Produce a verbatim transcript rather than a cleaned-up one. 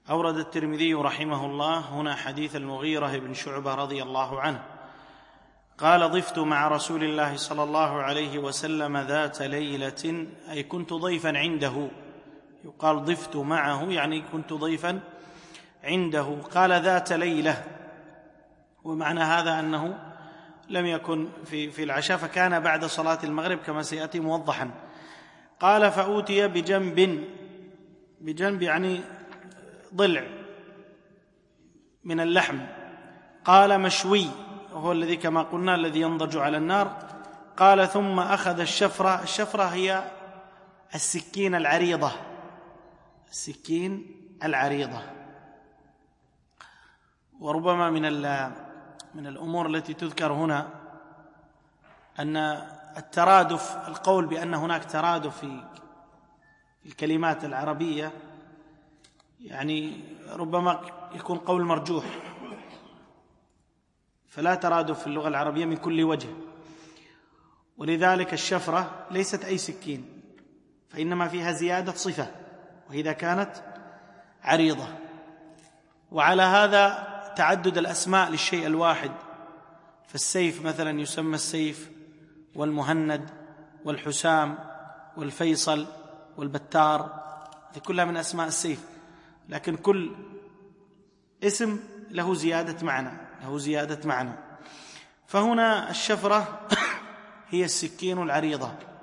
أورد الترمذي رحمه الله هنا حديث المغيرة بن شعبة رضي الله عنه قال: ضفت مع رسول الله صلى الله عليه وسلم ذات ليلة، أي كنت ضيفا عنده. يقال ضفت معه يعني كنت ضيفا عنده. قال ذات ليلة، ومعنى هذا أنه لم يكن في في العشاء، فكان بعد صلاة المغرب كما سيأتي موضحا. قال: فأوتي بجنب، بجنب يعني ضلع من اللحم. قال: مشوي، وهو الذي كما قلنا الذي ينضج على النار. قال: ثم أخذ الشفرة. الشفرة هي السكين العريضة، السكين العريضة. وربما من من الأمور التي تذكر هنا أن الترادف، القول بأن هناك ترادف في الكلمات العربية يعني ربما يكون قول مرجوح، فلا ترادف في اللغة العربية من كل وجه. ولذلك الشفرة ليست أي سكين، فإنما فيها زيادة صفة، وإذا كانت عريضة. وعلى هذا تعدد الأسماء للشيء الواحد، فالسيف مثلا يسمى السيف والمهند والحسام والفيصل والبتار، هذه كلها من أسماء السيف، لكن كل اسم له زيادة معنى، له زيادة معنى. فهنا الشفرة هي السكين العريضة